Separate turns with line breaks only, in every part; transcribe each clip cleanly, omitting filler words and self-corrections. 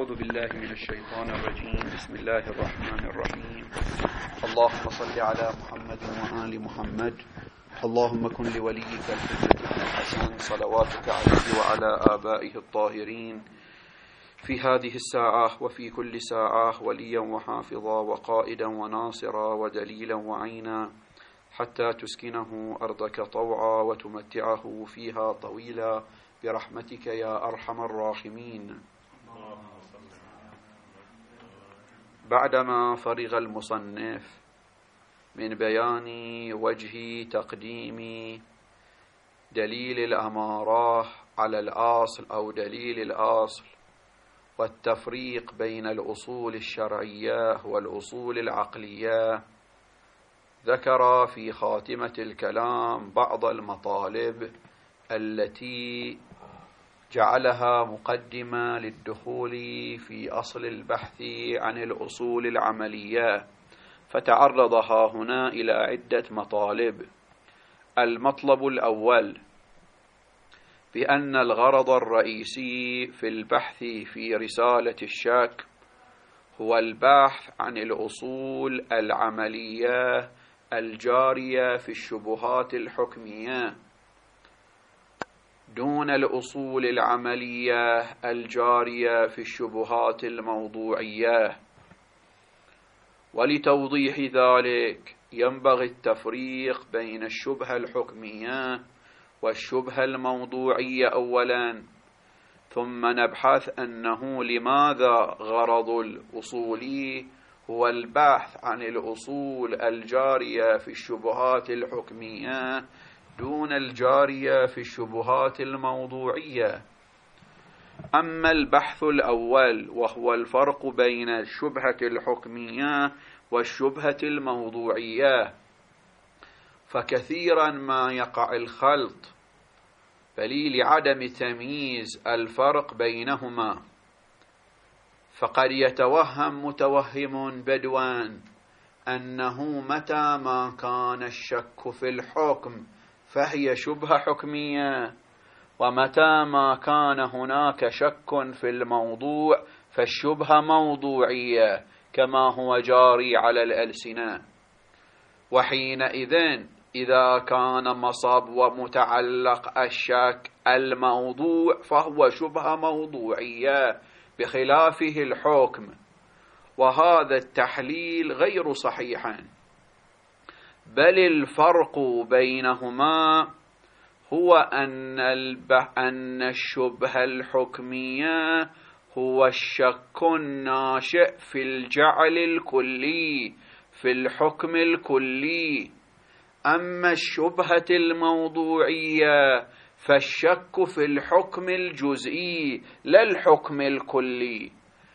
أعوذ بالله من الشيطان الرجيم. بسم الله الرحمن الرحيم. اللهم صل على محمد وآل محمد. اللهم كن لوليك الحجة بن الحسن صلواتك عليه وعلى آبائه الطاهرين في هذه الساعة وفي كل ساعة وليا وحافظا وقائدا وناصرا ودليلا وعينا حتى تسكنه أرضك طوعا وتمتعه فيها طويلا برحمتك يا أرحم الراحمين. بعدما فرغ المصنف من بيان وجه تقديم دليل الأمارة على الأصل أو دليل الأصل والتفريق بين الأصول الشرعية والأصول العقلية، ذكر في خاتمة الكلام بعض المطالب التي جعلها مقدمة للدخول في أصل البحث عن الأصول العملية، فتعرضها هنا إلى عدة مطالب. المطلب الأول بأن الغرض الرئيسي في البحث في رسالة الشك هو البحث عن الأصول العملية الجارية في الشبهات الحكمية دون الأصول العملية الجارية في الشبهات الموضوعية. ولتوضيح ذلك ينبغي التفريق بين الشبهة الحكمية والشبهة الموضوعية أولا، ثم نبحث أنه لماذا غرض الأصولي هو البحث عن الأصول الجارية في الشبهات الحكمية دون الجارية في الشبهات الموضوعية. أما البحث الأول وهو الفرق بين الشبهة الحكمية والشبهة الموضوعية، فكثيرا ما يقع الخلط بل لعدم تمييز الفرق بينهما، فقد يتوهم متوهم بدوان أنه متى ما كان الشك في الحكم فهي شبهة حكمية، ومتى ما كان هناك شك في الموضوع فالشبهة موضوعية كما هو جاري على الألسنة. وحينئذ إذا كان مصب ومتعلق الشك الموضوع فهو شبهة موضوعية بخلافه الحكم، وهذا التحليل غير صحيح، بل الفرق بينهما هو أن الشبهة الحكمية هو الشك الناشئ في الجعل الكلي في الحكم الكلي، أما الشبهة الموضوعية فالشك في الحكم الجزئي لا الحكم الكلي.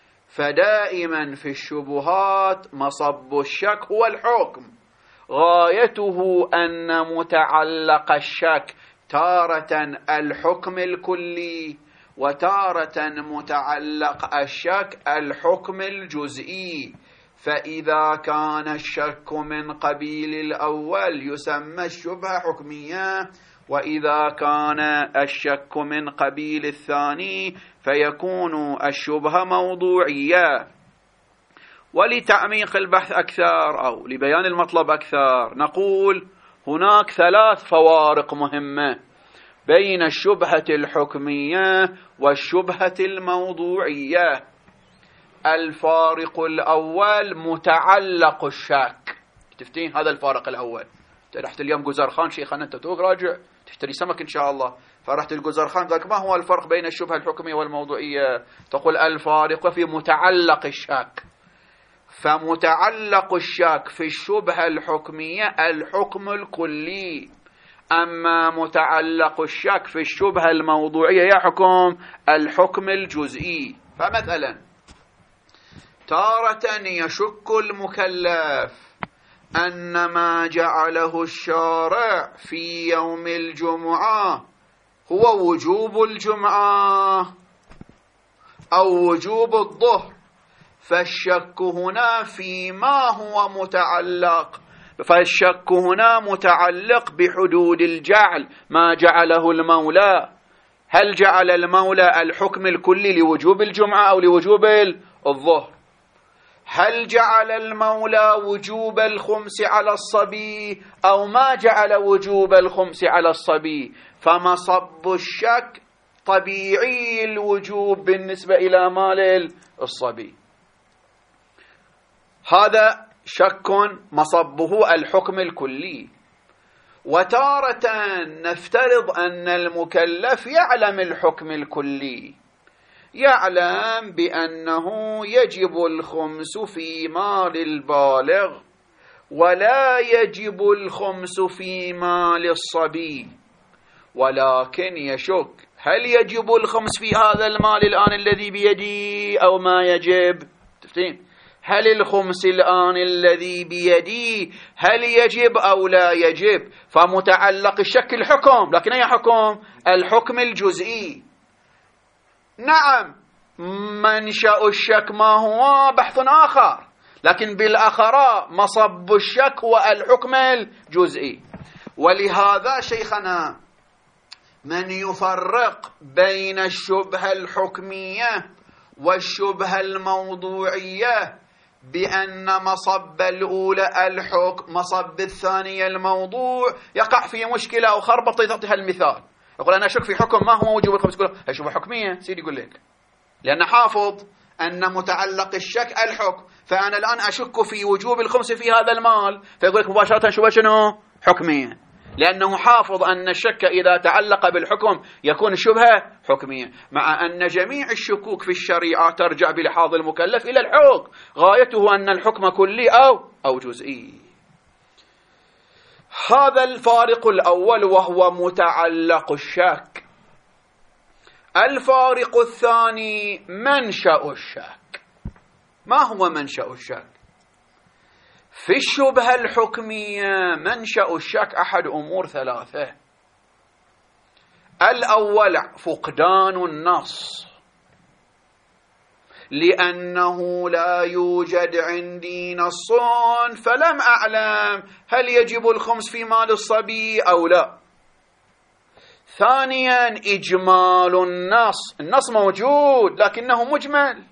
فدائما في الشبهات مصب الشك هو الحكم، غايته أن متعلق الشك تارة الحكم الكلي وتارة متعلق الشك الحكم الجزئي. فإذا كان الشك من قبيل الأول يسمى الشبهة حكمية، وإذا كان الشك من قبيل الثاني فيكون الشبهة موضوعية. ولتعميق البحث أكثر أو لبيان المطلب أكثر نقول هناك ثلاث فوارق مهمة بين الشبهة الحكمية والشبهة الموضوعية. الفارق الأول متعلق الشك. تفتين هذا الفارق الأول. رحت اليوم جزرخان شيخنا أنت توق راجع تشتري سمك إن شاء الله، فرحت الجزرخان قالك ما هو الفرق بين الشبهة الحكمية والموضوعية؟ تقول الفارق في متعلق الشك. فمتعلق الشك في الشبهة الحكمية الحكم الكلي، أما متعلق الشك في الشبهة الموضوعية يحكم الحكم الجزئي. فمثلا تارة يشك المكلف أن ما جعله الشارع في يوم الجمعة هو وجوب الجمعة أو وجوب الظهر، فالشك هنا فيما هو متعلق، فالشك هنا متعلق بحدود الجعل ما جعله المولى، هل جعل المولى الحكم الكلي لوجوب الجمعة أو لوجوب الظهر؟ هل جعل المولى وجوب الخمس على الصبي أو ما جعل وجوب الخمس على الصبي؟ فمصب الشك طبيعي الوجوب بالنسبة إلى مال الصبي. هذا شك مصبه الحكم الكلي. وتارة نفترض أن المكلف يعلم الحكم الكلي، يعلم بأنه يجب الخمس في مال البالغ ولا يجب الخمس في مال الصبي، ولكن يشك هل يجب الخمس في هذا المال الآن الذي بيدي أو ما يجب؟ تفتين هل الخمس الآن الذي بيدي هل يجب أو لا يجب؟ فمتعلق الشك الحكم، لكن أي حكم؟ الحكم الجزئي. نعم منشأ الشك ما هو بحث آخر، لكن بالأخرى مصب الشك هو الحكم الجزئي. ولهذا شيخنا من يفرق بين الشبهة الحكمية والشبهة الموضوعية بأن مصب الأولى الحكم مصب الثانية الموضوع يقع في مشكلة أو خربطة. يعطيها المثال، يقول أنا أشك في حكم ما هو وجوب الخمس، يقول هي شبهة حكمية سيدي يقول لك، لأن حافظ أن متعلق الشك الحكم، فأنا الآن أشك في وجوب الخمس في هذا المال، فيقول لك مباشرة شبهة شنو؟ حكمية، لأنه حافظ أن الشك إذا تعلق بالحكم يكون شبهة حكمية، مع أن جميع الشكوك في الشريعة ترجع بلحاظ المكلف إلى الحكم، غايته أن الحكم كلي أو جزئي. هذا الفارق الأول وهو متعلق الشك. الفارق الثاني منشأ الشك. ما هو منشأ الشك؟ في الشبهة الحكمية منشأ الشك أحد أمور ثلاثة. الأول فقدان النص، لأنه لا يوجد عندي نص فلم أعلم هل يجب الخمس في مال الصبي أو لا. ثانيا إجمال النص موجود لكنه مجمل.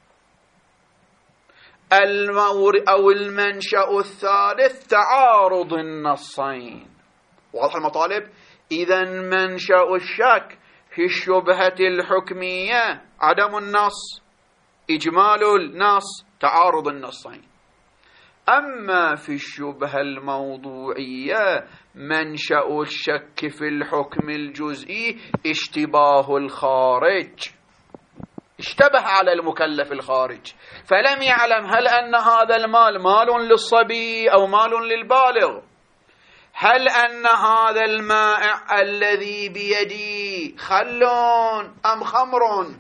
أو المنشأ الثالث تعارض النصين. واضح المطالب؟ إذن منشأ الشك في الشبهة الحكمية عدم النص، إجمال النص، تعارض النصين. أما في الشبهة الموضوعية منشأ الشك في الحكم الجزئي اشتباه الخارج، اشتبه على المكلف الخارج فلم يعلم هل أن هذا المال مال للصبي أو مال للبالغ، هل أن هذا المائع الذي بيدي خل أم خمر،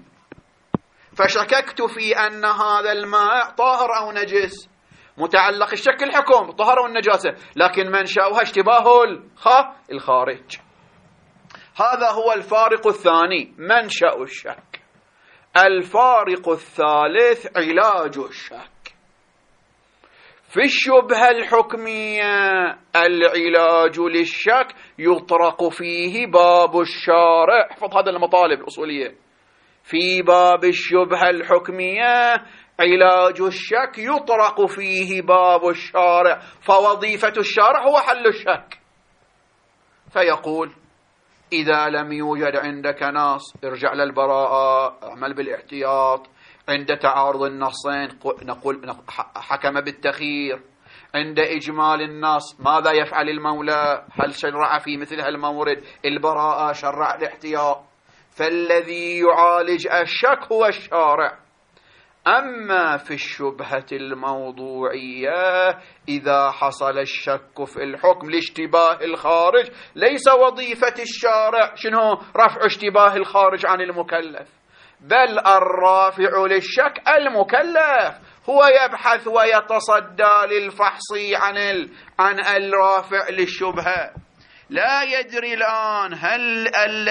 فشككت في أن هذا المائع طاهر أو نجس. متعلق الشك الحكم طهر والنجاسة، لكن منشأها اشتباه الخارج. هذا هو الفارق الثاني، منشأ الشك. الفارق الثالث علاج الشك. في الشبهة الحكمية العلاج للشك يطرق فيه باب الشارع. احفظ هذا المطالب الأصولية. في باب الشبهة الحكمية علاج الشك يطرق فيه باب الشارع، فوظيفة الشارع هو حل الشك. فيقول إذا لم يوجد عندك نص ارجع للبراءة، اعمل بالاحتياط. عند تعارض النصين نقول حكم بالتخيير. عند إجمال النص ماذا يفعل المولى؟ هل شرع في مثل هالمورد؟ البراءة، شرع الاحتياط. فالذي يعالج الشك هو الشارع. أما في الشبهة الموضوعية إذا حصل الشك في الحكم لاشتباه الخارج ليس وظيفة الشارع شنو؟ رفع اشتباه الخارج عن المكلف، بل الرافع للشك المكلف، هو يبحث ويتصدى للفحص عن الرافع للشبهة. لا يدري الآن هل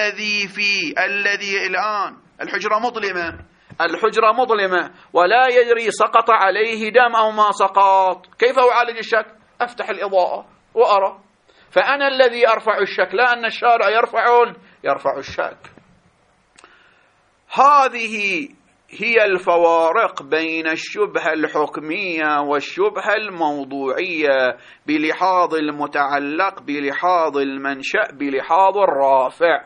الذي الآن الحجرة مظلمة ولا يدري سقط عليه دم أو ما سقط، كيف أعالج الشك؟ أفتح الإضاءة وأرى. فأنا الذي أرفع الشك، لا أن الشارع يرفع الشك. هذه هي الفوارق بين الشبهة الحكمية والشبهة الموضوعية بلحاظ المتعلق، بلحاظ المنشأ، بلحاظ الرافع.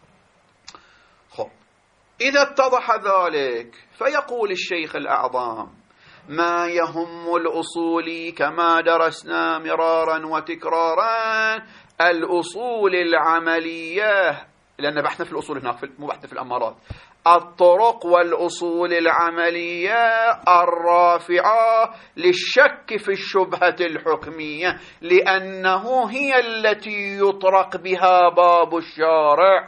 إذا اتضح ذلك فيقول الشيخ الأعظم: ما يهم الأصولي كما درسنا مرارا وتكرارا الأصول العملية، لأن بحثنا في الأصول هناك مو بحثنا في الأمارات، الطرق والأصول العملية الرافعة للشك في الشبهة الحكمية، لأنه هي التي يطرق بها باب الشارع،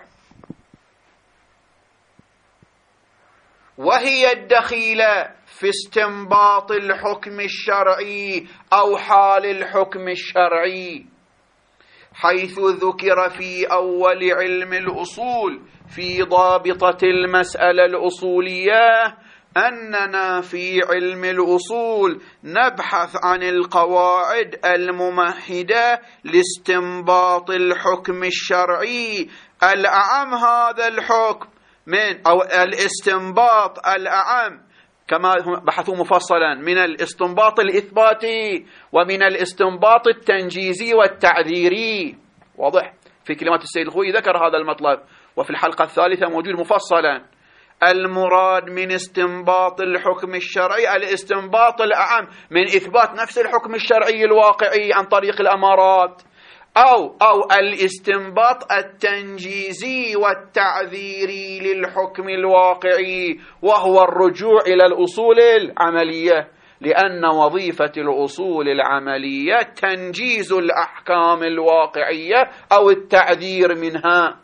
وهي الدخيلة في استنباط الحكم الشرعي أو حال الحكم الشرعي، حيث ذكر في أول علم الأصول في ضابطة المسألة الأصولية أننا في علم الأصول نبحث عن القواعد الممهدة لاستنباط الحكم الشرعي الأعم. هذا الحكم من أو الاستنباط الأعم كما بحثوا مفصلا من الاستنباط الإثباتي ومن الاستنباط التنجيزي والتعذيري. واضح؟ في كلمات السيد الخوئي ذكر هذا المطلب، وفي الحلقة الثالثة موجود مفصلا. المراد من استنباط الحكم الشرعي الاستنباط الأعم من إثبات نفس الحكم الشرعي الواقعي عن طريق الأمارات، أو الاستنباط التنجيزي والتعذيري للحكم الواقعي، وهو الرجوع إلى الأصول العملية، لأن وظيفة الأصول العملية تنجيز الأحكام الواقعية أو التعذير منها.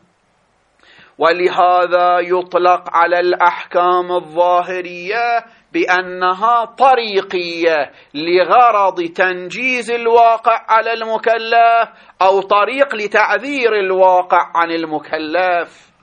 ولهذا يطلق على الأحكام الظاهرية بأنها طريقية لغرض تنجيز الواقع على المكلف أو طريق لتعذير الواقع عن المكلف.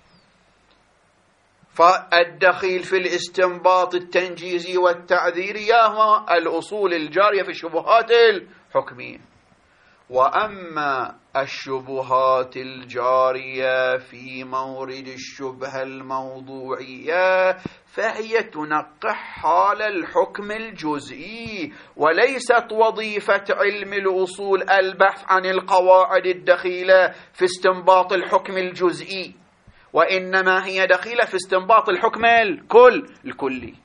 فالدخيل في الاستنباط التنجيزي والتعذيري هو الأصول الجارية في الشبهات الحكمية. وأما الشبهات الجارية في مورد الشبهة الموضوعية فهي تنقح حال الحكم الجزئي، وليست وظيفة علم الأصول البحث عن القواعد الدخيلة في استنباط الحكم الجزئي، وإنما هي دخيلة في استنباط الحكم الكلي.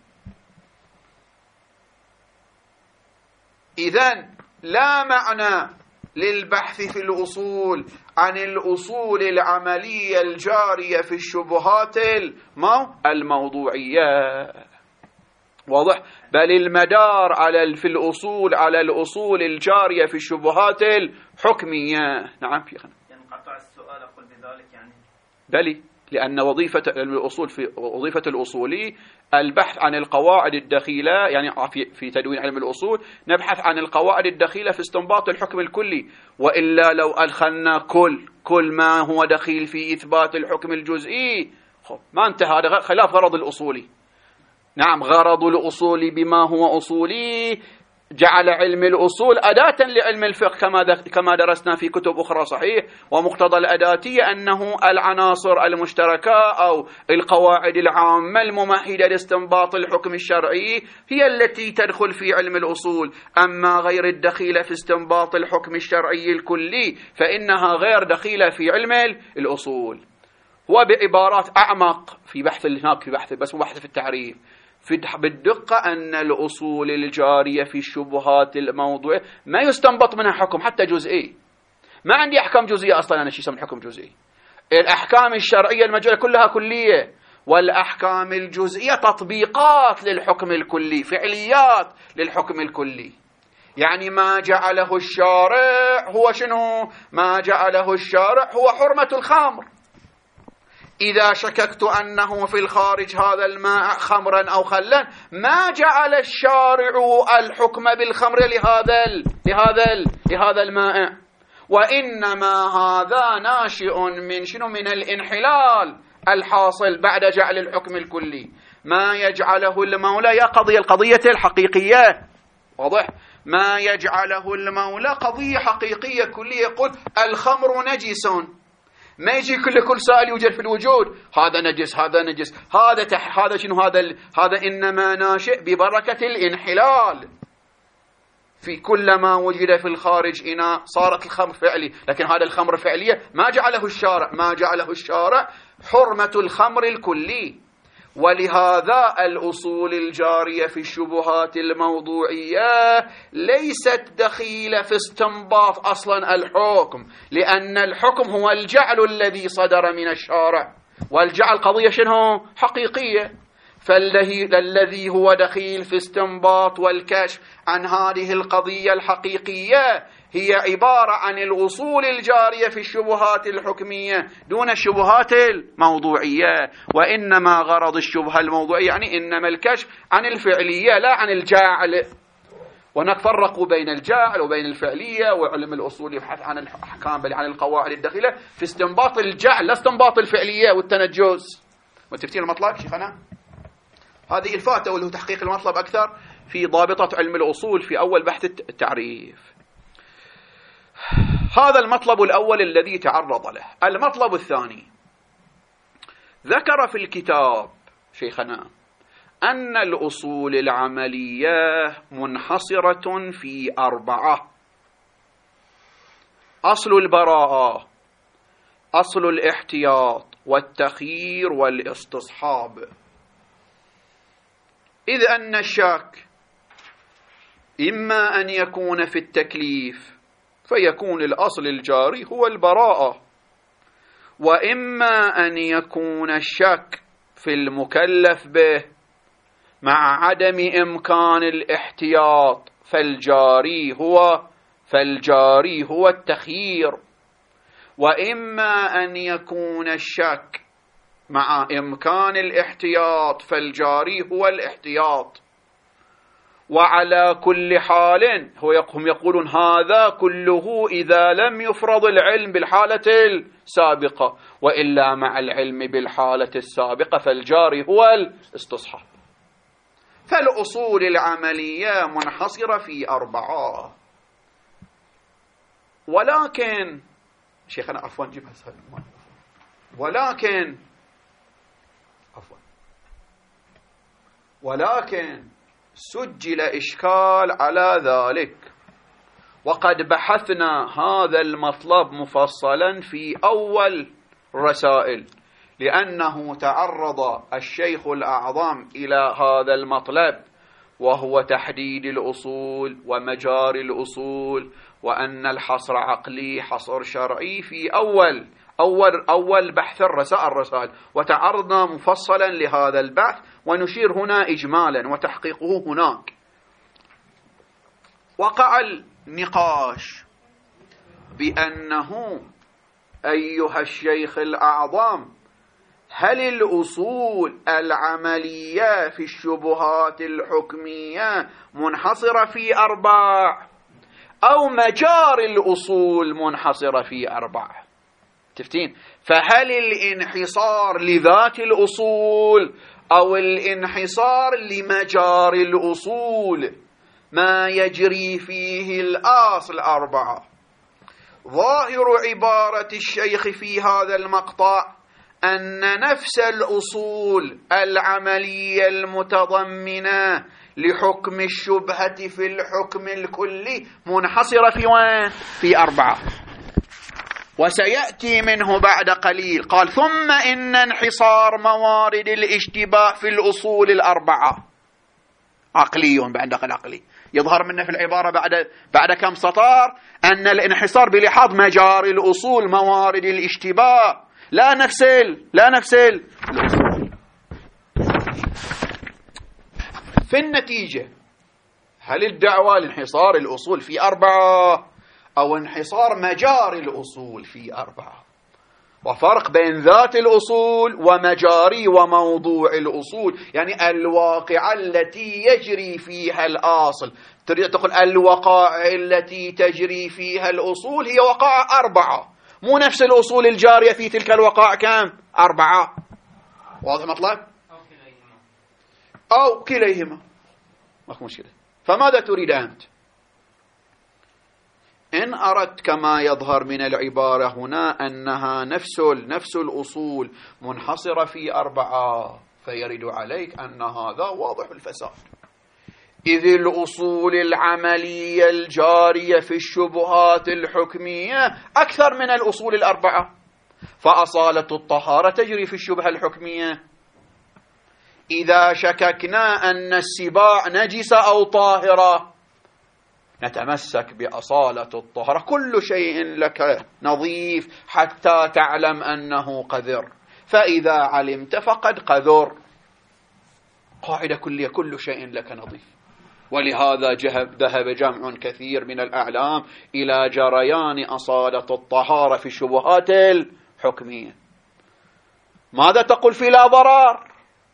إذن لا معنى للبحث في الأصول عن الأصول العملية الجارية في الشبهات الموضوعية. واضح؟ بل المدار في الأصول على الأصول الجارية في الشبهات الحكمية. نعم شيخنا.
ينقطع السؤال أقول بذلك يعني
بلي، لأن وظيفة الأصولي البحث عن القواعد الدخيلة، يعني في تدوين علم الأصول نبحث عن القواعد الدخيلة في استنباط الحكم الكلي، وإلا لو أدخلنا كل ما هو دخيل في إثبات الحكم الجزئي ما انتهى، هذا خلاف غرض الأصولي. نعم، غرض الأصول بما هو أصولي جعل علم الأصول أداة لعلم الفقه كما درسنا في كتب أخرى، صحيح، ومقتضى الأداتية أنه العناصر المشتركة أو القواعد العامة الممهدة لاستنباط الحكم الشرعي هي التي تدخل في علم الأصول. أما غير الدخيلة في استنباط الحكم الشرعي الكلي فإنها غير دخيلة في علم الأصول. وبعبارات أعمق في بحث هناك في بحث بس بحث في التعريف بالدقة أن الأصول الجارية في الشبهات الموضوعية ما يستنبط منها حكم حتى جزئي. ما عندي أحكام جزئية أصلا، أنا شيء اسمه حكم جزئي. الأحكام الشرعية المجالة كلها كلية، والأحكام الجزئية تطبيقات للحكم الكلي، فعليات للحكم الكلي. يعني ما جعله الشارع هو شنو؟ ما جعله الشارع هو حرمة الخمر. إذا شككت أنه في الخارج هذا الماء خمرا أو خلا، ما جعل الشارع الحكم بالخمر لهذا الماء، وإنما هذا ناشئ من شنو؟ من الانحلال الحاصل بعد جعل الحكم الكلي. ما يجعله المولى يقضي القضية الحقيقية. واضح؟ ما يجعله المولى قضية حقيقية كلية، يقول الخمر نجس، ما يجي كل سائل يوجد في الوجود هذا نجس هذا نجس هذا شنو هذا إنما ناشئ ببركة الانحلال. في كل ما وجد في الخارج إناء صارت الخمر فعلي، لكن هذا الخمر فعلية ما جعله الشارع حرمة الخمر الكلي. ولهذا الأصول الجارية في الشبهات الموضوعية ليست دخيلة في استنباط أصلا الحكم، لأن الحكم هو الجعل الذي صدر من الشارع، والجعل قضية شنو؟ حقيقية. فالذي هو دخيل في استنباط والكشف عن هذه القضية الحقيقية هي عبارة عن الأصول الجارية في الشبهات الحكمية دون الشبهات الموضوعية. وإنما غرض الشبهة الموضوعية يعني إنما الكشف عن الفعلية لا عن الجاعل. ونفرق بين الجاعل وبين الفعلية، وعلم الأصول يبحث عن الأحكام بل عن القواعد الداخلة في استنباط الجعل لا استنباط الفعلية والتنجس. متفتين المطلب شيخنا؟ هذه الفاتة واللي هو تحقيق المطلب أكثر في ضابطة علم الأصول في أول بحث التعريف. هذا المطلب الأول الذي تعرض له. المطلب الثاني ذكر في الكتاب شيخنا أن الأصول العملية منحصرة في 4: أصل البراءة، أصل الاحتياط، والتخيير، والاستصحاب. إذ أن الشك إما أن يكون في التكليف فيكون الأصل الجاري هو البراءة، وإما أن يكون الشك في المكلف به مع عدم إمكان الاحتياط فالجاري هو التخيير، وإما أن يكون الشك مع إمكان الاحتياط فالجاري هو الاحتياط. وعلى كل حال هم يقولون هذا كله إذا لم يفرض العلم بالحالة السابقة، وإلا مع العلم بالحالة السابقة فالجاري هو الاستصحاب. فالأصول العملية منحصرة في 4. ولكن شيخنا عفوا جيبها ولكن سجل إشكال على ذلك، وقد بحثنا هذا المطلب مفصلا في أول رسائل، لأنه تعرض الشيخ الأعظم إلى هذا المطلب وهو تحديد الأصول ومجاري الأصول، وأن الحصر عقلي حصر شرعي في أول بحث الرسائل، وتعرضنا مفصلا لهذا البحث ونشير هنا إجمالا وتحقيقه هناك. وقع النقاش بأنه أيها الشيخ الأعظم هل الأصول العملية في الشبهات الحكمية منحصرة في 4 أو مجاري الأصول منحصرة في 4؟ تفتين؟ فهل الانحصار لذات الأصول أو الانحصار لمجاري الأصول ما يجري فيه الأصل 4؟ ظاهر عبارة الشيخ في هذا المقطع أن نفس الأصول العملية المتضمنة لحكم الشبهة في الحكم الكلي منحصرة في وين؟ في 4. وسيأتي منه بعد قليل. قال ثم إن انحصار موارد الاشتباه في الأصول 4 عقلي بعد عقلي. يظهر منه في العبارة بعد كم سطر أن الانحصار بلحاظ مجاري الأصول موارد الاشتباه لا نفس الأصول. في النتيجة هل الدعوة لانحصار الأصول في 4 أو انحصار مجاري الأصول في 4؟ وفرق بين ذات الأصول ومجاري وموضوع الأصول، يعني الواقعة التي يجري فيها الأصل. تريد تقول الوقائع التي تجري فيها الأصول هي وقائع 4، مو نفس الأصول الجارية في تلك الوقائع كم؟ 4. واضح مطلب؟ أو كليهما ماكو مشكلة. فماذا تريد أنت؟ إن أردت كما يظهر من العبارة هنا أنها نفس الأصول منحصرة في 4، فيرد عليك أن هذا واضح الفساد، إذ الأصول العملية الجارية في الشبهات الحكمية أكثر من الأصول ال4، فأصالة الطهارة تجري في الشبهة الحكمية. إذا شككنا أن السباع نجسة أو طاهرة نتمسك بأصالة الطهارة، كل شيء لك نظيف حتى تعلم أنه قذر، فإذا علمت فقد قذر. قاعدة كلية، كل شيء لك نظيف. ولهذا ذهب جمع كثير من الأعلام إلى جريان أصالة الطهارة في الشبهات الحكمية. ماذا تقول في لا ضرر؟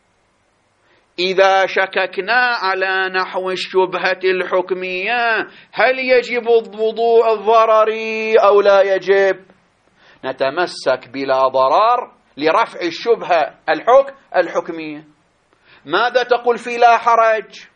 إذا شككنا على نحو الشبهة الحكمية هل يجب الوضوء الضرري أو لا يجب؟ نتمسك بلا ضرر لرفع الشبهة الحكمية. ماذا تقول في لا حرج؟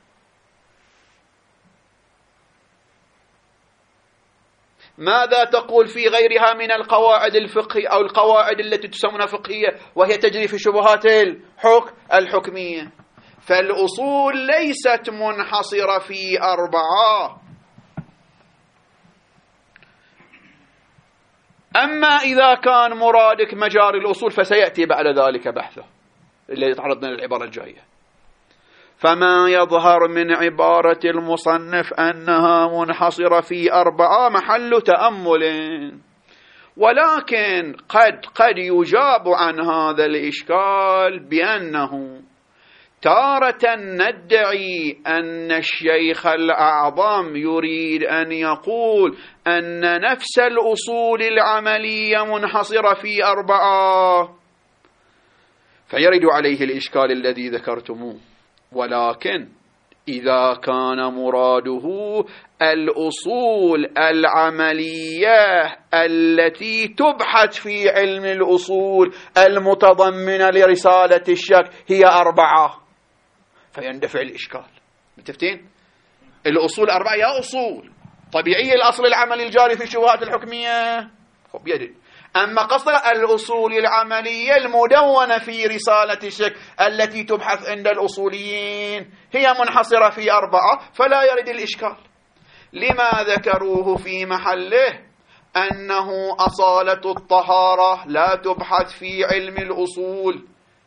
ماذا تقول في غيرها من القواعد الفقهية أو القواعد التي تسمونها فقهية وهي تجري في الشبهات الحكمية؟ فالأصول ليست منحصرة في 4. أما إذا كان مرادك مجاري الأصول فسيأتي بعد ذلك بحثه اللي يتعرض لنا العبارة الجاية. فما يظهر من عبارة المصنف أنها منحصرة في 4 محل تأمل، ولكن قد يجاب عن هذا الإشكال بأنه تارة ندعي أن الشيخ الأعظم يريد أن يقول أن نفس الأصول العملية منحصرة في 4، فيرد عليه الإشكال الذي ذكرتموه. ولكن إذا كان مراده الأصول العملية التي تبحث في علم الأصول المتضمنة لرسالة الشك هي 4 فيندفع الإشكال. متفقين؟ الأصول 4 يا أصول طبيعية، الأصل العملي الجاري في الشبهات الحكمية خب يدل. أما قصد الأصول العملية المدونة في رسالة الشك التي تبحث عند الأصوليين هي منحصرة في 4 فلا يرد الإشكال. لما ذكروه في محله أنه أصالة الطهارة لا تبحث في علم الأصول،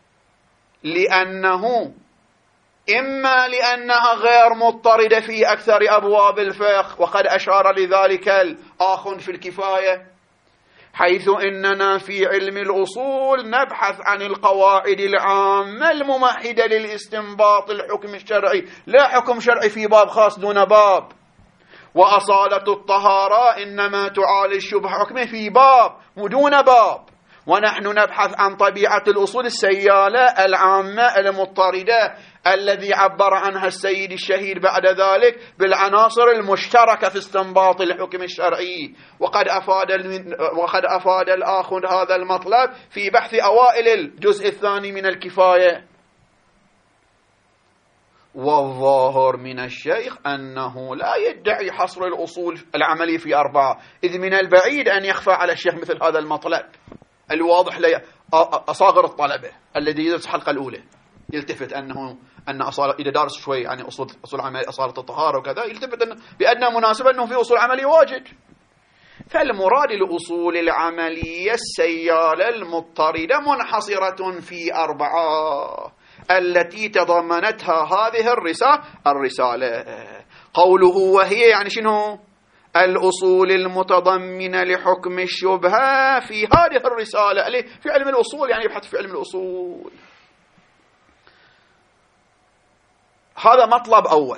إما لأنها غير مضطردة في أكثر أبواب الفقه، وقد أشار لذلك الآخ في الكفاية، حيث إننا في علم الأصول نبحث عن القواعد العامة الممهدة للاستنباط الحكم الشرعي، لا حكم شرعي في باب خاص دون باب. وأصالة الطهارة إنما تعالج شبه حكمه في باب ودون باب، ونحن نبحث عن طبيعة الأصول السيالة العامة المضطردة الذي عبر عنها السيد الشهيد بعد ذلك بالعناصر المشتركة في استنباط الحكم الشرعي. وقد أفاد الآخ هذا المطلب في بحث أوائل الجزء الثاني من الكفاية. والظاهر من الشيخ أنه لا يدعي حصر الأصول العملية في 4، إذ من البعيد أن يخفى على الشيخ مثل هذا المطلب الواضح أصاغر الطلبة الذي يدرس الحلقة الأولى يلتفت أن أصالة إذا دارس شوي يعني أصول عملية أصالة الطهارة وكذا يلتفت بأدنى مناسبة أنه في أصول عملية واجد. فالمراد الأصول العملية السيالة المضطردة منحصرة في 4 التي تضمنتها هذه الرسالة. قوله وهي يعني شنو؟ الأصول المتضمنة لحكم الشبهة في هذه الرسالة في علم الأصول، يعني يبحث في علم الأصول. هذا مطلب أول.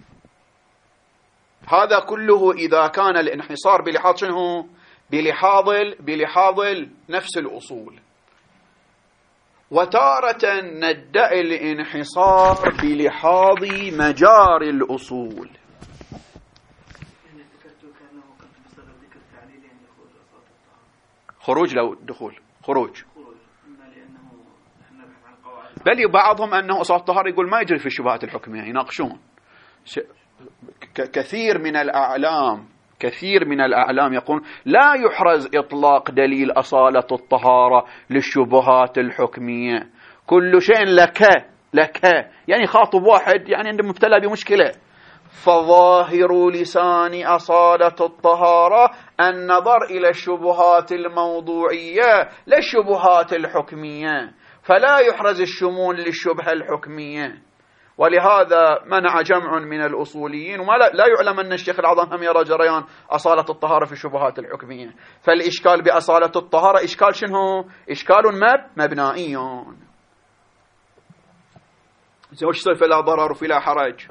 هذا كله إذا كان الانحصار بلحاظ شنو؟ بلحاظ نفس الأصول. وتارة ندعي الانحصار بلحاظ مجاري الأصول. خروج لو دخول خروج بل بعضهم أنه أصالة الطهارة يقول ما يجري في الشبهات الحكمية، يناقشون كثير من الأعلام كثير من الأعلام يقول لا يحرز إطلاق دليل أصالة الطهارة للشبهات الحكمية، كل شيء لك يعني خاطب واحد يعني عنده مبتلى بمشكلة، فظاهر لسان أصالة الطهارة النظر إلى الشبهات الموضوعية لا الشبهات الحكمية، فلا يحرز الشمول للشبهة الحكمية. ولهذا منع جمع من الأصوليين، لا يعلم أن الشيخ الأعظم هم يرى جريان أصالة الطهارة في الشبهات الحكمية. فالإشكال بأصالة الطهارة إشكال شنو؟ إشكال مبنائي. وش يصير فلا ضرر وفلا حرج؟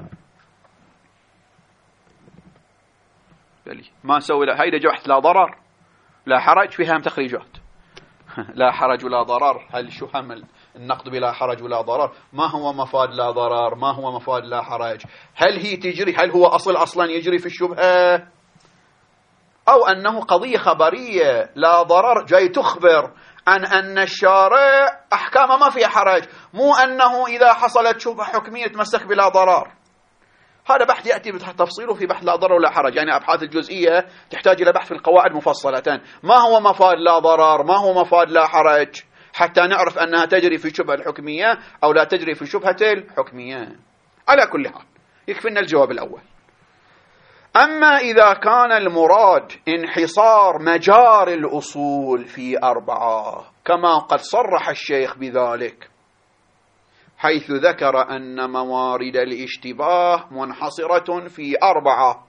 ما نسوي هيدا جوحت لا ضرر لا حرج فيها هم تخريجات. لا حرج ولا ضرر، هل شو هم النقد بلا حرج ولا ضرر؟ ما هو مفاد لا ضرر؟ ما هو مفاد لا حرج؟ هل هي تجري؟ هل هو أصلا يجري في الشبهة؟ أو أنه قضية خبرية لا ضرر جاي تخبر عن أن الشارع أحكامه ما فيها حرج، مو أنه إذا حصلت شبهة حكمية تمسك بلا ضرر. هذا بحث يأتي بتفصيله في بحث لا ضرر ولا حرج، يعني أبحاث الجزئية تحتاج إلى بحث في القواعد مفصلة، ما هو مفاد لا ضرر، ما هو مفاد لا حرج، حتى نعرف أنها تجري في الشبهة الحكمية أو لا تجري في الشبهة الحكمية. على كل حال يكفينا الجواب الأول. أما إذا كان المراد انحصار مجار الأصول في 4 كما قد صرح الشيخ بذلك، حيث ذكر أن موارد الاشتباه منحصرة في 4،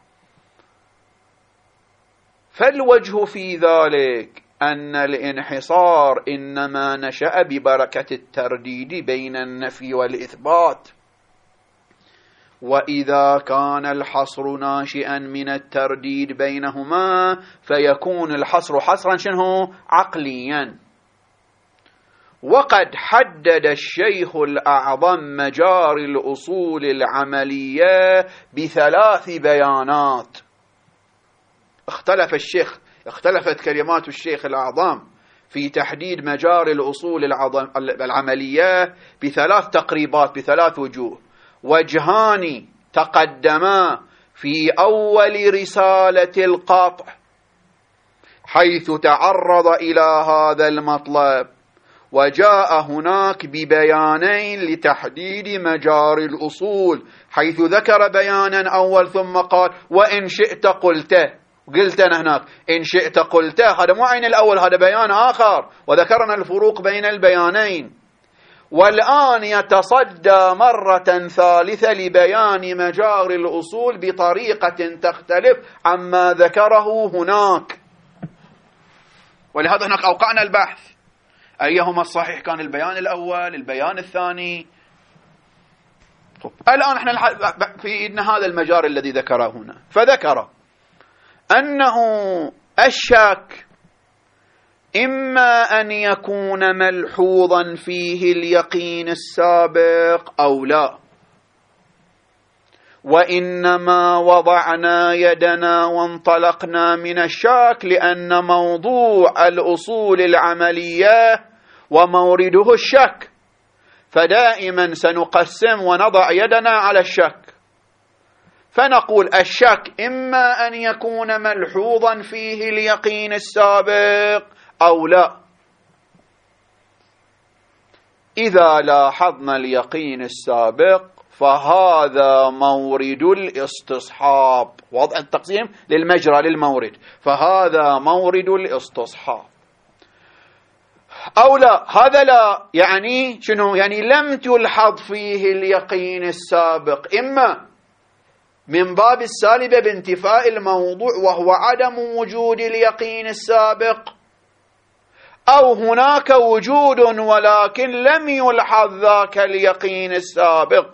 فالوجه في ذلك أن الانحصار إنما نشأ ببركة الترديد بين النفي والإثبات، وإذا كان الحصر ناشئا من الترديد بينهما فيكون الحصر حصرا شنو؟ عقليا. وقد حدد الشيخ الأعظم مجار الأصول العملية ب3 بيانات. اختلفت كلمات الشيخ الأعظم في تحديد مجار الأصول العملية ب3 تقريبات، ب3 وجوه. وجهان تقدما في أول رسالة القطع حيث تعرض إلى هذا المطلب، وجاء هناك ببيانين لتحديد مجار الأصول، حيث ذكر بيانا أول ثم قال وإن شئت قلت أنا هناك إن شئت قلت، هذا مو عين الأول، هذا بيان آخر، وذكرنا الفروق بين البيانين. والآن يتصدى مرة ثالثة لبيان مجار الأصول بطريقة تختلف عما ذكره هناك، ولهذا هناك أوقعنا البحث أيهما الصحيح، كان البيان الأول البيان الثاني. الآن احنا في إن هذا المجار الذي ذكره هنا، فذكر أنه الشك إما أن يكون ملحوظا فيه اليقين السابق أو لا، وإنما وضعنا يدنا وانطلقنا من الشك لأن موضوع الأصول العملية ومورده الشك، فدائما سنقسم ونضع يدنا على الشك، فنقول الشك إما أن يكون ملحوظا فيه اليقين السابق أو لا. إذا لاحظنا اليقين السابق فهذا مورد الاستصحاب، وضع التقسيم للمجرى للمورد، فهذا مورد الاستصحاب. أو لا، هذا لا يعني شنو؟ يعني لم تلحظ فيه اليقين السابق، إما من باب السالبة بانتفاء الموضوع وهو عدم وجود اليقين السابق، أو هناك وجود ولكن لم يلحظ ذاك اليقين السابق.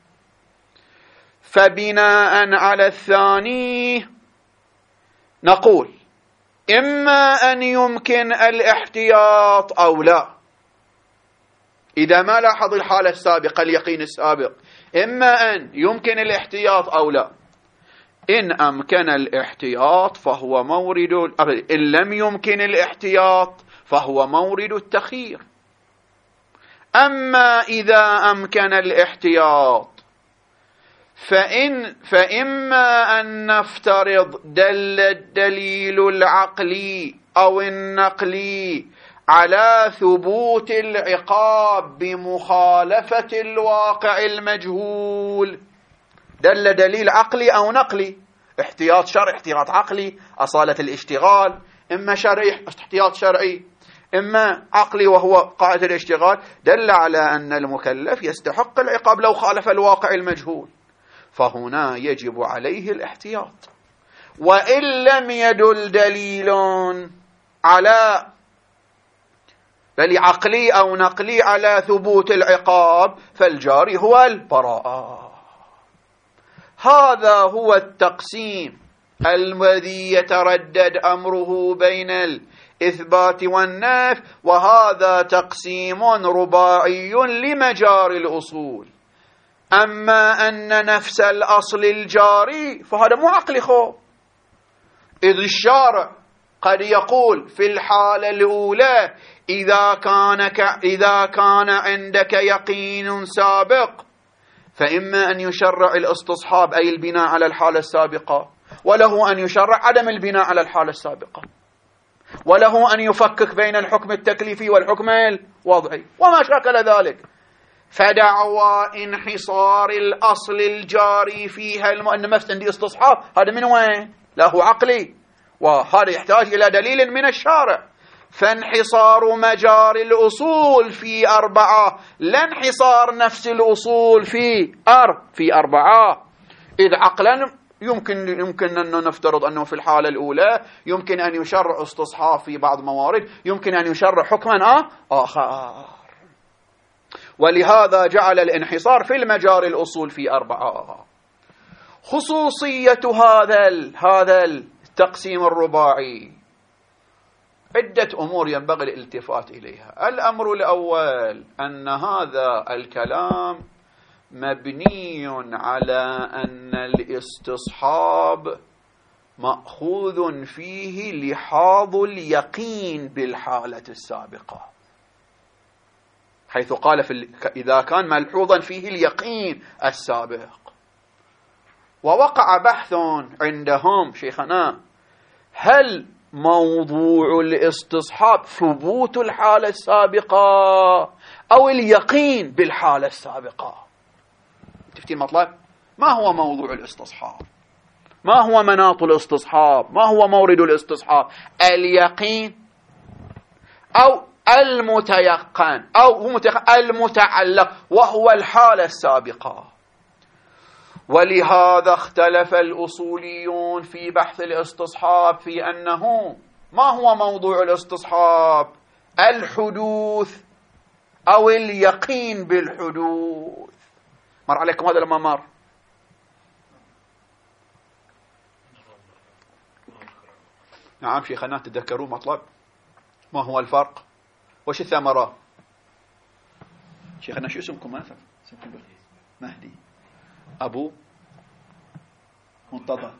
فبناء على الثاني نقول إما أن يمكن الاحتياط أو لا، إذا ما لاحظ الحالة السابقة اليقين السابق، إما أن يمكن الاحتياط أو لا. إن أمكن الاحتياط فهو مورد، إن لم يمكن الاحتياط فهو مورد التخيير. أما إذا أمكن الاحتياط فإما أن نفترض دل الدليل العقلي أو النقلي على ثبوت العقاب بمخالفة الواقع المجهول. دل دليل عقلي أو نقلي، احتياط شرعي، احتياط عقلي، أصالة الاشتغال، إما شرعي احتياط شرعي، إما عقلي وهو قاعدة الاشتغال، دل على أن المكلف يستحق العقاب لو خالف الواقع المجهول، فهنا يجب عليه الاحتياط. وإن لم يدل دليل على بل عقلي أو نقلي على ثبوت العقاب فالجاري هو البراءة. هذا هو التقسيم الذي يتردد أمره بين الإثبات والنفي، وهذا تقسيم رباعي لمجاري الأصول. أما أن نفس الأصل الجاري فهذا مو عقلي خو، إذ الشارع قد يقول في الحالة الأولى إذا كان عندك يقين سابق فإما أن يشرع الاستصحاب أي البناء على الحالة السابقة، وله أن يشرع عدم البناء على الحالة السابقة، وله أن يفكك بين الحكم التكليفي والحكم الوضعي وما شاكل ذلك. فدعوى انحصار الأصل الجاري فيها أن مثل عندي استصحاب هذا من وين؟ له عقلي، وهذا يحتاج إلى دليل من الشارع. فانحصار مجاري الأصول في 4 لا انحصار نفس الأصول في 4. إذ عقلا يمكن أن نفترض أنه في الحالة الأولى يمكن أن يشرع استصحاب في بعض موارد، يمكن أن يشرع حكما آخر، ولهذا جعل الانحصار في المجاري الأصول في 4. خصوصية هذا التقسيم الرباعي عدة أمور ينبغي الالتفات إليها. الأمر الأول أن هذا الكلام مبني على أن الاستصحاب مأخوذ فيه لحاظ اليقين بالحالة السابقة، حيث قال إذا كان ملحوظا فيه اليقين السابق. ووقع بحث عندهم شيخنا، هل موضوع الاستصحاب ثبوت الحالة السابقة أو اليقين بالحالة السابقة؟ تفتي المطلب؟ ما هو موضوع الاستصحاب؟ ما هو مناط الاستصحاب؟ ما هو مورد الاستصحاب؟ اليقين أو المتيقن أو المتعلق وهو الحالة السابقة؟ ولهذا اختلف الأصوليون في بحث الاستصحاب في أنه ما هو موضوع الاستصحاب، الحدوث أو اليقين بالحدوث. مر عليكم هذا لما مر؟ نعم شيخنا، تذكروا مطلب ما هو الفرق وش الثمرة؟ شيخنا شو اسمكم؟ ما اسمكم مهدي، أبو منتظر،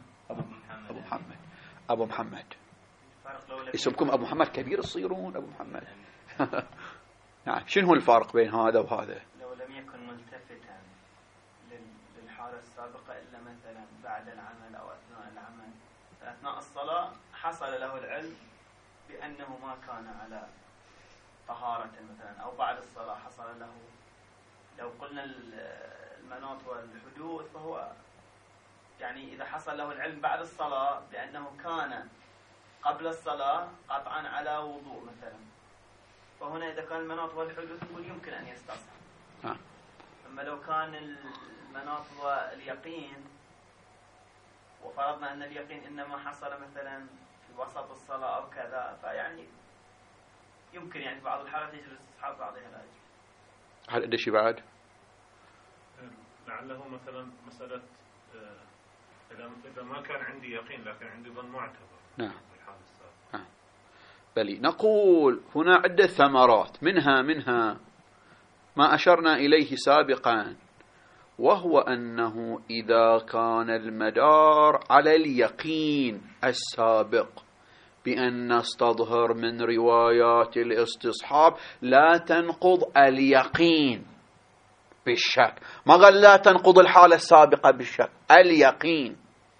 أبو محمد. اسمكم أبو محمد كبير الصيرون أبو محمد. نعم، شنو هو الفرق بين هذا وهذا؟
لو لم يكن ملتفتا للحالة السابقة إلا مثلا بعد العمل أو أثناء العمل، أثناء الصلاة حصل له العلم بأنه ما كان على طهارة مثلا، أو بعد الصلاة حصل له، لو قلنا المناط والحدوث فهو يعني إذا حصل له العلم بعد الصلاة بأنه كان قبل الصلاة قطعا على وضوء مثلا، فهنا إذا كان المناط والحدوث نقول يمكن أن يستصحب. أما لو كان المناط واليقين وفرضنا أن اليقين إنما حصل مثلا في وسط الصلاة أو كذا، فيعني يمكن يعني بعض الحالات يجري استصحاب بعضها لا يجري.
هل عندك شيء بعد؟
لعله مثلا مسألة إذا ما كان عندي يقين لكن عندي ظن معتبر.
نعم. بلي نقول هنا عدة ثمرات، منها ما أشرنا إليه سابقا، وهو أنه إذا كان المدار على اليقين السابق بأن نستظهر من روايات الاستصحاب لا تنقض اليقين بالشك، ما قال لا تنقض الحالة السابقة بالشك، اليقين.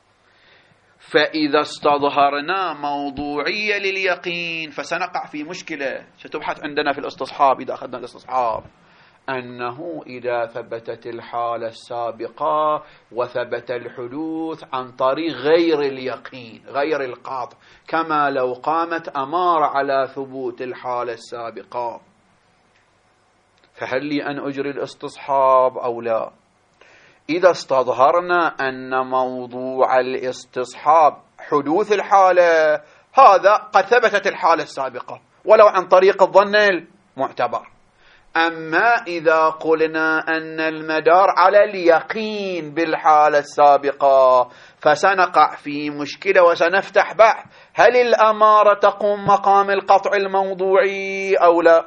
فإذا استظهرنا موضوعية لليقين فسنقع في مشكلة ستبحث عندنا في الاستصحاب إذا أخذنا الاستصحاب، أنه إذا ثبتت الحالة السابقة وثبت الحدوث عن طريق غير اليقين غير القاطع، كما لو قامت أمارة على ثبوت الحالة السابقة، فهل لي أن أجري الاستصحاب أو لا؟ إذا استظهرنا أن موضوع الاستصحاب حدوث الحالة، هذا قد ثبتت الحالة السابقة ولو عن طريق الظن المعتبر. أما إذا قلنا أن المدار على اليقين بالحالة السابقة فسنقع في مشكلة وسنفتح بحث هل الأمارة تقوم مقام القطع الموضوعي أو لا،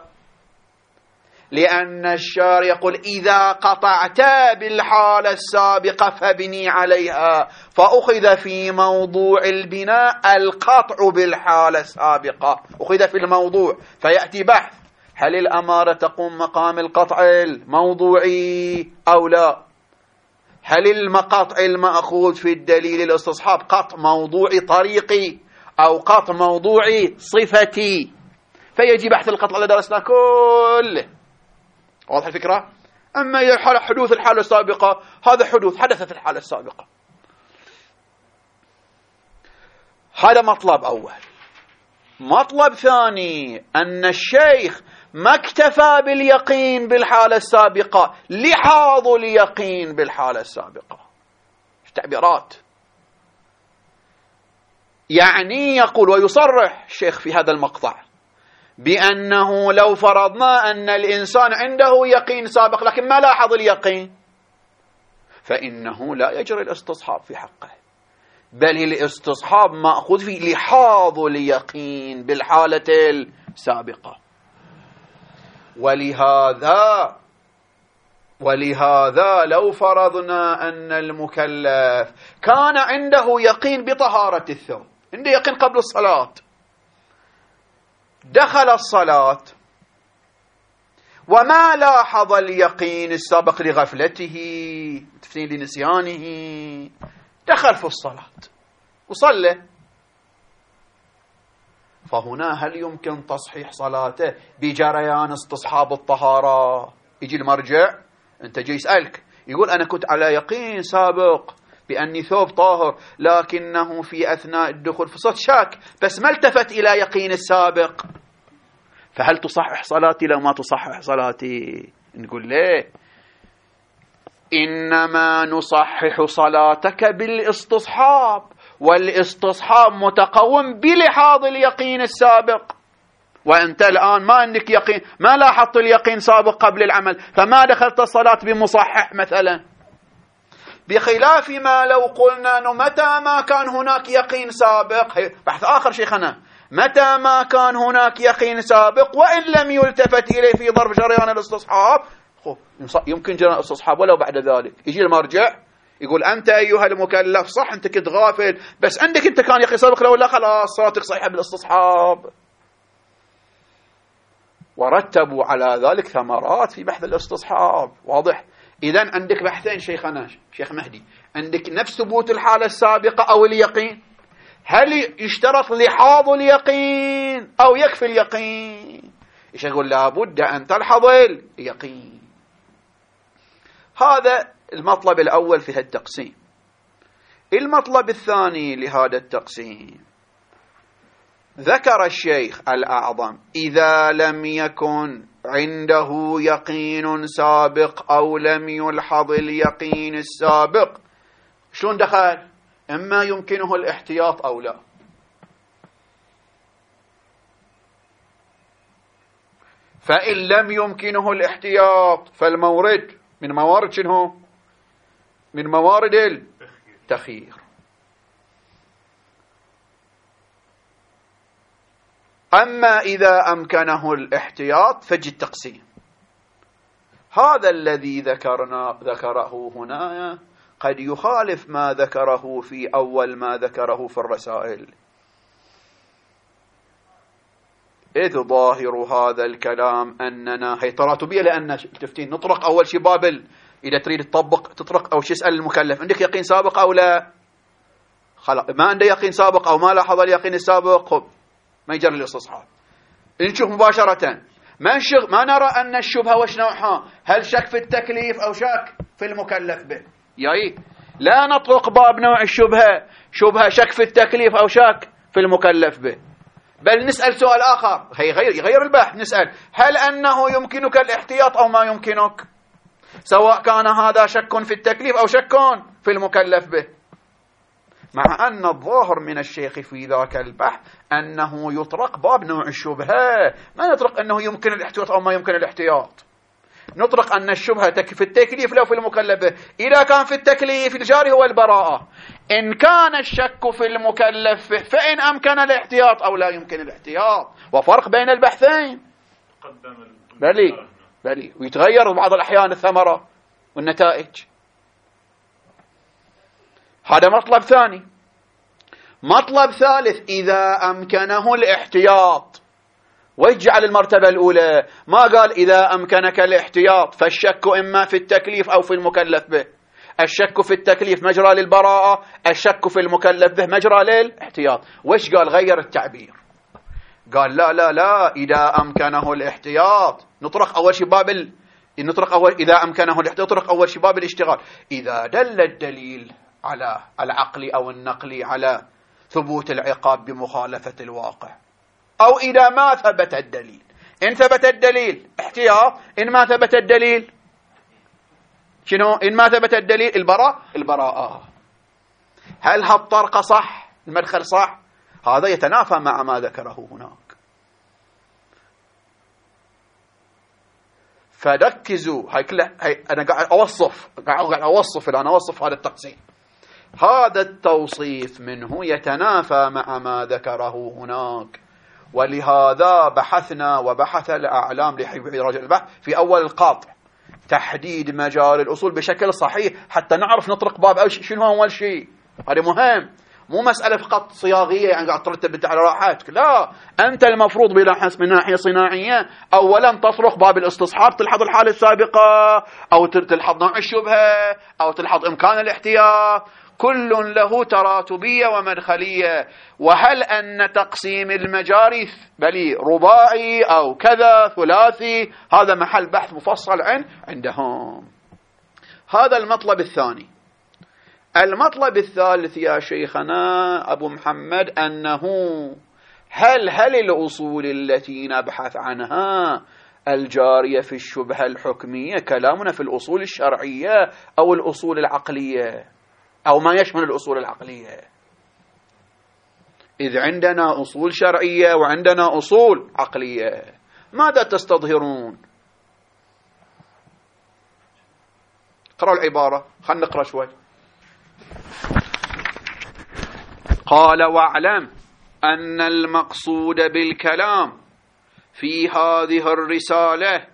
لأن الشارع يقول إذا قطعت بالحالة السابقة فابني عليها، فأخذ في موضوع البناء القطع بالحالة السابقة، أخذ في الموضوع، فيأتي بحث هل الأمارة تقوم مقام القطع الموضوعي أو لا، هل المقطع المأخوذ في الدليل الاستصحاب قطع موضوعي طريقي أو قطع موضوعي صفتي، فيجي بحث القطع الذي درسنا كله. واضح الفكرة؟ أما حدوث الحالة السابقة هذا حدوث حدثت الحالة السابقة. هذا مطلب أول. مطلب ثاني أن الشيخ ما اكتفى باليقين بالحالة السابقة، لحاظ اليقين بالحالة السابقة. تعبيرات، يعني يقول ويصرح الشيخ في هذا المقطع بأنه لو فرضنا أن الإنسان عنده يقين سابق لكن ما لاحظ اليقين، فإنه لا يجري الاستصحاب في حقه، بل الاستصحاب مأخوذ في لحاظ اليقين بالحالة السابقة. ولهذا لو فرضنا أن المكلف كان عنده يقين بطهارة الثوب، عنده يقين قبل الصلاة، دخل الصلاة وما لاحظ اليقين السابق لغفلته لنسيانه، دخل في الصلاة وصلى، فهنا هل يمكن تصحيح صلاته بجريان استصحاب الطهارة؟ يجي المرجع أنت جاي يسألك يقول أنا كنت على يقين سابق بأني ثوب طاهر، لكنه في أثناء الدخول في صلاة شاك بس ما التفت إلى يقين السابق، فهل تصحح صلاتي لو ما تصحح صلاتي؟ نقول ليه؟ إنما نصحح صلاتك بالاستصحاب، والاستصحاب متقوم بلحاظ اليقين السابق، وأنت الآن ما عندك يقين، ما لاحظت اليقين سابق قبل العمل، فما دخلت الصلاة بمصحح مثلا، بخلاف ما لو قلنا أنه متى ما كان هناك يقين سابق، بحث آخر شيخنا، متى ما كان هناك يقين سابق وإن لم يلتفت إليه في ظرف جريان الاستصحاب يمكن جريان الاستصحاب ولو بعد ذلك. يجي المرجع يقول أنت أيها المكلف صح أنت كنت غافل بس عندك أنت كان يقين سابق، لو لا خلاص صلاتك صحيحة بالاستصحاب. ورتبوا على ذلك ثمرات في بحث الاستصحاب. واضح؟ إذن عندك بحثين شيخنا شيخ مهدي، عندك نفس ثبوت الحالة السابقة أو اليقين، هل يشترط لحاظ اليقين أو يكفي اليقين؟ إيش يقول لابد أن تلحظ اليقين. هذا المطلب الأول في هذا التقسيم. المطلب الثاني لهذا التقسيم ذكر الشيخ الأعظم إذا لم يكن عنده يقين سابق أو لم يلحظ اليقين السابق، شلون دخل؟ إما يمكنه الاحتياط أو لا. فإن لم يمكنه الاحتياط فالمورد من موارد شنو؟ من موارد التخيير. أما إذا أمكنه الاحتياط فجي التقسيم. هذا الذي ذكره هنا قد يخالف ما ذكره في أول ما ذكره في الرسائل. إذ ظاهر هذا الكلام أننا هي تراتبية، لأن تفتين نطرق أول شيء بابل إذا تريد تطبق تطرق أو شيء اسأل المكلف عندك يقين سابق أو لا؟ خلاص ما عنده يقين سابق أو ما لاحظ اليقين السابق ما يجري الاستصحاب. نشوف مباشرة ما نرى أن الشبهة وش نوعها، هل شك في التكليف أو شك في المكلف به. ياي لا نطرق باب نوع الشبهة، شبهة شك في التكليف أو شك في المكلف به، بل نسأل سؤال آخر هي يغير البحث. نسأل هل أنه يمكنك الاحتياط أو ما يمكنك، سواء كان هذا شك في التكليف أو شك في المكلف به، مع أن الظاهر من الشيخ في ذاك البحث أنه يطرق باب نوع الشبهة، ما نطرق أنه يمكن الاحتياط أو ما يمكن الاحتياط. نطرق أن الشبهة في التكليف لو في المكلف به. إذا كان في التكليف الجاري هو البراءة، إن كان الشك في المكلف به فإن أمكن الاحتياط أو لا يمكن الاحتياط، وفرق بين البحثين. بلي ويتغير بعض الأحيان الثمرة والنتائج. هذا مطلب ثاني. مطلب ثالث إذا أمكنه الاحتياط، ويجعل المرتبة الأولى ما قال إذا أمكنك الاحتياط، فالشك إما في التكليف أو في المكلف به. الشك في التكليف مجرى للبراءة، الشك في المكلف به مجرى للاحتياط. وش قال؟ غير التعبير، قال لا إذا أمكنه الاحتياط نطرق أول شيء باب إذا أمكنه الاحتياط نطرق أول شيء باب الاشتغال. إذا دل الدليل على العقل أو النقل على ثبوت العقاب بمخالفة الواقع، أو إذا ما ثبت الدليل. إن ثبت الدليل احتياط، إن ما ثبت الدليل شنو؟ إن ما ثبت الدليل البراءة. هل هالطرقة صح؟ المدخل صح؟ هذا يتنافى مع ما ذكره هناك. فركزوا أنا قاعد أوصف هذا التقسيم. هذا التوصيف منه يتنافى مع ما ذكره هناك، ولهذا بحثنا وبحث الأعلام لرجل البحث في أول القاطع تحديد مجال الأصول بشكل صحيح حتى نعرف نطرق باب أو شنو أول شيء. هذا مهم، مو مسألة فقط صياغية يعني قاعد ترتب انت على راحتك. لا، أنت المفروض من ناحية صناعية أولا تطرق باب الاستصحاب، تلحظ الحالة السابقة أو تلحظ نوع الشبهة أو تلحظ إمكان الاحتياط، كل له تراتبية ومدخلية. وهل أن تقسيم المجاري بلي رباعي أو كذا ثلاثي، هذا محل بحث مفصل عندهم. هذا المطلب الثاني. المطلب الثالث يا شيخنا أبو محمد أنه هل الأصول التي نبحث عنها الجارية في الشبهة الحكمية كلامنا في الأصول الشرعية أو الأصول العقلية أو ما يشمل الأصول العقلية؟ إذ عندنا أصول شرعية وعندنا أصول عقلية، ماذا تستظهرون؟ اقرأوا العبارة، خلنا نقرأ شوي. قال واعلم أن المقصود بالكلام في هذه الرسالة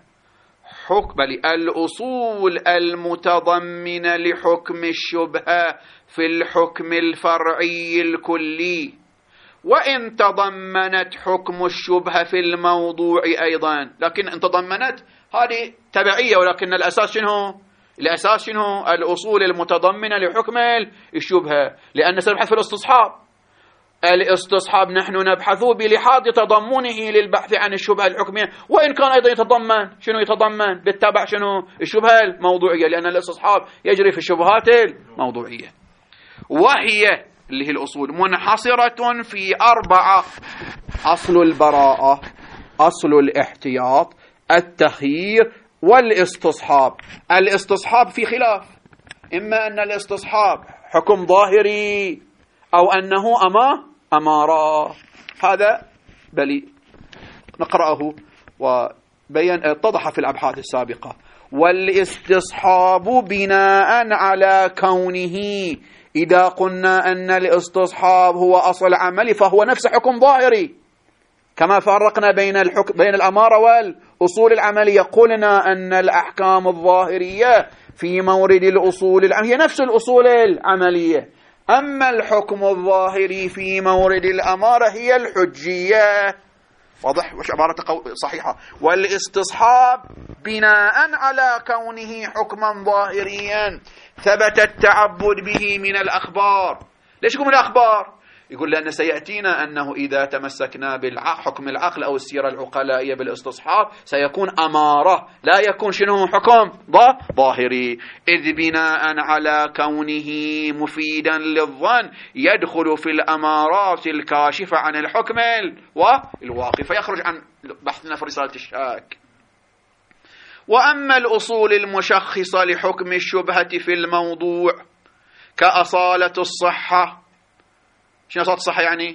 الأصول المتضمنة لحكم الشبهة في الحكم الفرعي الكلي، وإن تضمنت حكم الشبهة في الموضوع أيضا، لكن إن تضمنت هذه تبعية، ولكن الأساس شنو؟ الأصول المتضمنة لحكم الشبهة، لأن سنبحث في الاستصحاب نحن نبحثه بلحاظ تضمنه للبحث عن الشبهة الحكمية، وإن كان أيضا يتضمن بالتبع الشبهة الموضوعية، لأن الاستصحاب يجري في الشبهات الموضوعية، وهي اللي هي الأصول منحصرة في 4: أصل البراءة، أصل الاحتياط، التخيير، والاستصحاب. الاستصحاب في خلاف، إما أن الاستصحاب حكم ظاهري أو أنه أمارة. هذا بلي نقرأه وبين اتضح في الأبحاث السابقة. والاستصحاب بناء على كونه، إذا قلنا أن الاستصحاب هو أصل عملي فهو نفس حكم ظاهري، كما فرقنا بين الأمارة والأصول العملية. قلنا أن الأحكام الظاهرية في مورد الأصول العملية هي نفس الأصول العملية، أما الحكم الظاهري في مورد الأمارة هي الحجية. واضح؟ وش عبارة صحيحة. والاستصحاب بناء على كونه حكما ظاهريا ثبت التعبد به من الأخبار. ليش يقول من الأخبار؟ يقول لأن سيأتينا أنه إذا تمسكنا بالحكم العقل أو السيرة العقلائية بالاستصحاب سيكون أمارة، لا يكون شنو حكم ظاهري، إذ بناء على كونه مفيدا للظن يدخل في الأمارات الكاشفة عن الحكم الواقع، فيخرج عن بحثنا في رسالة الشاك. وأما الأصول المشخصة لحكم الشبهة في الموضوع كأصالة الصحة. شنو أصالة الصحة يعني؟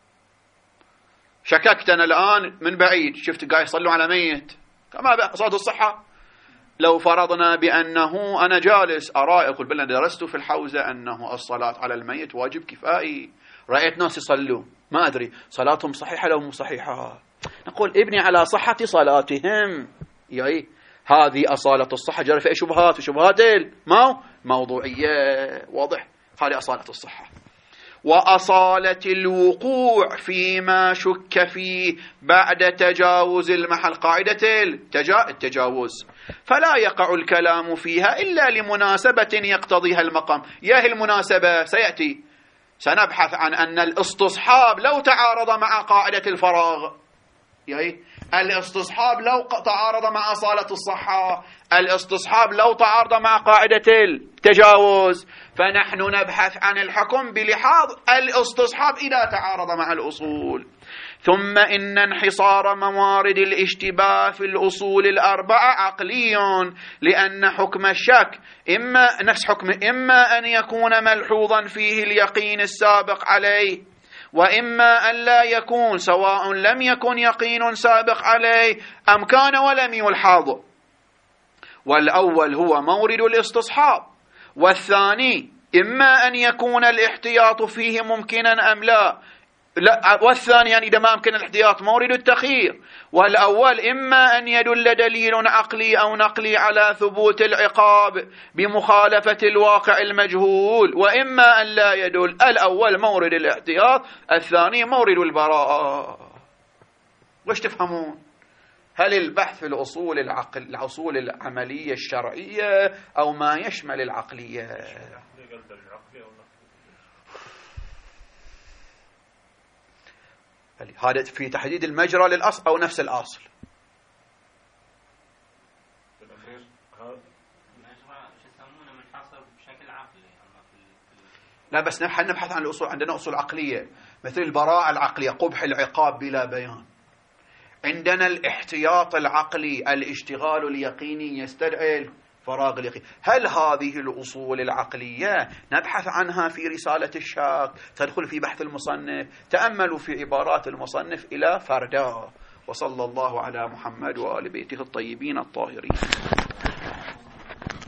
شككت أنا الآن من بعيد شفت قاعد يصلوا على ميت، كما أصالة الصحة. لو فرضنا بأنه أنا جالس أرى، أقول بالله درست في الحوزة أنه الصلاة على الميت واجب كفائي، رأيت ناس يصلوا ما أدري صلاتهم صحيحة لو مو صحيحة، نقول ابني على صحة صلاتهم. يعني هذه أصالة الصحة جرى في شبهات وشبهات موضوعية. واضح؟ هذه أصالة الصحة. وأصالة الوقوع فيما شك فيه بعد تجاوز المحل، قاعدة التجاوز، فلا يقع الكلام فيها إلا لمناسبة يقتضيها المقام. ياهي المناسبة سيأتي، سنبحث عن أن الاستصحاب لو تعارض مع قاعدة الفراغ، يعني الاستصحاب لو تعارض مع أصالة الصحة، الاستصحاب لو تعارض مع قاعدة التجاوز، فنحن نبحث عن الحكم بلحاظ الاستصحاب إذا تعارض مع الأصول. ثم إن انحصار موارد الاشتباه في الأصول الأربعة عقلي، لأن حكم الشك إما نفس حكم، إما أن يكون ملحوظا فيه اليقين السابق عليه، وإما أن لا يكون، سواء لم يكن يقين سابق عليه أم كان ولم يلحظ. والأول هو مورد الاستصحاب، والثاني إما أن يكون الاحتياط فيه ممكنا أم لا، والثاني يعني إذا ما أمكن الاحتياط مورد التخيير. والأول إما أن يدل دليل عقلي أو نقلي على ثبوت العقاب بمخالفة الواقع المجهول، وإما أن لا يدل. الأول مورد الاحتياط، الثاني مورد البراءة. وش تفهمون؟ هل البحث في الأصول العملية الشرعية أو ما يشمل العقلية؟ هذا في تحديد المجرى للأصل أو نفس الأصل؟ لا بس نبحث عن الأصول. عندنا أصول عقلية مثل البراءة العقلية، قبح العقاب بلا بيان. عندنا الاحتياط العقلي، الاشتغال اليقيني يستدعي فراغ اليقين. هل هذه الأصول العقلية نبحث عنها في رسالة الشاك؟ تدخل في بحث المصنف؟ تأملوا في عبارات المصنف إلى فردا. وصلى الله على محمد وآل بيته الطيبين الطاهرين.